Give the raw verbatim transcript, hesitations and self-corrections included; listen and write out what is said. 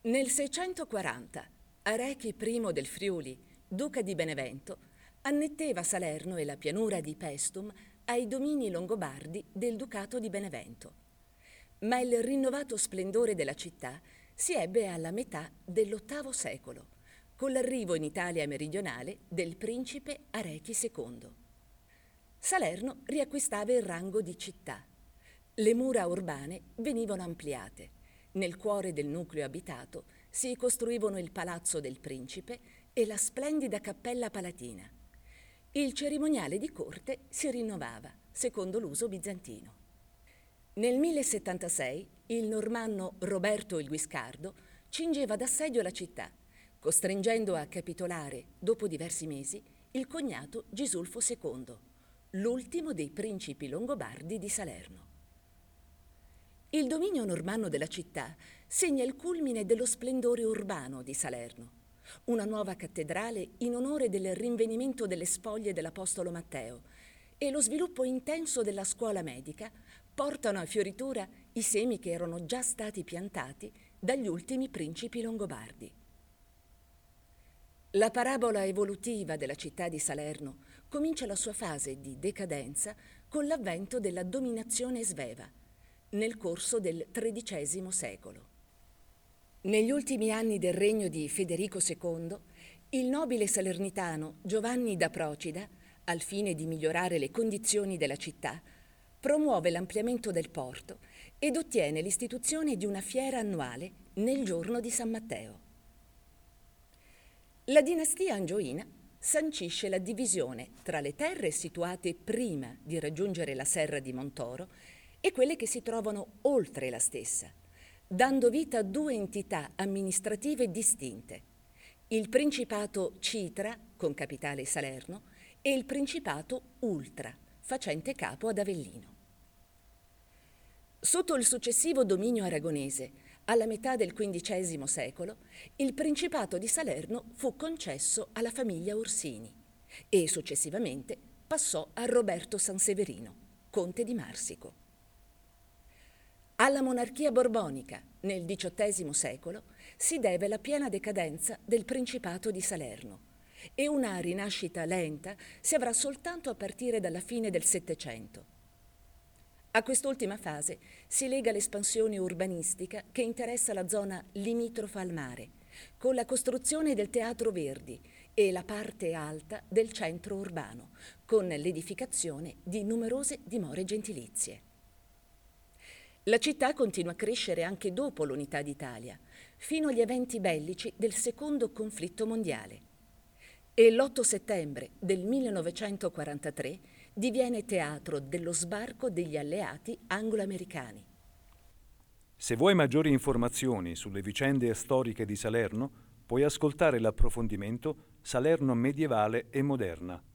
Nel seicentoquaranta, Arechi I del Friuli, duca di Benevento, annetteva Salerno e la pianura di Paestum ai domini longobardi del Ducato di Benevento. Ma il rinnovato splendore della città si ebbe alla metà dell'ottavo secolo, con l'arrivo in Italia meridionale del principe Arechi secondo. Salerno riacquistava il rango di città. Le mura urbane venivano ampliate. Nel cuore del nucleo abitato si costruivano il palazzo del principe e la splendida cappella palatina. Il cerimoniale di corte si rinnovava, secondo l'uso bizantino. Nel millesettantasei il normanno Roberto il Guiscardo cingeva d'assedio la città, costringendo a capitolare, dopo diversi mesi, il cognato Gisulfo secondo, l'ultimo dei principi longobardi di Salerno. Il dominio normanno della città segna il culmine dello splendore urbano di Salerno. Una nuova cattedrale in onore del rinvenimento delle spoglie dell'Apostolo Matteo e lo sviluppo intenso della scuola medica portano a fioritura i semi che erano già stati piantati dagli ultimi principi longobardi. La parabola evolutiva della città di Salerno comincia la sua fase di decadenza con l'avvento della dominazione sveva, nel corso del tredicesimo secolo. Negli ultimi anni del regno di Federico secondo, il nobile salernitano Giovanni da Procida, al fine di migliorare le condizioni della città, promuove l'ampliamento del porto ed ottiene l'istituzione di una fiera annuale nel giorno di San Matteo. La dinastia angioina sancisce la divisione tra le terre situate prima di raggiungere la serra di Montoro e quelle che si trovano oltre la stessa, dando vita a due entità amministrative distinte, il Principato Citra, con capitale Salerno, e il Principato Ultra, facente capo ad Avellino. Sotto il successivo dominio aragonese, alla metà del quindicesimo secolo, il Principato di Salerno fu concesso alla famiglia Orsini e successivamente passò a Roberto Sanseverino, conte di Marsico. Alla monarchia borbonica, nel diciottesimo secolo, si deve la piena decadenza del Principato di Salerno e una rinascita lenta si avrà soltanto a partire dalla fine del Settecento. A quest'ultima fase si lega l'espansione urbanistica che interessa la zona limitrofa al mare, con la costruzione del Teatro Verdi e la parte alta del centro urbano, con l'edificazione di numerose dimore gentilizie. La città continua a crescere anche dopo l'Unità d'Italia, fino agli eventi bellici del Secondo conflitto mondiale. E l'otto settembre del millenovecentoquarantatré diviene teatro dello sbarco degli alleati anglo-americani. Se vuoi maggiori informazioni sulle vicende storiche di Salerno, puoi ascoltare l'approfondimento Salerno medievale e moderna,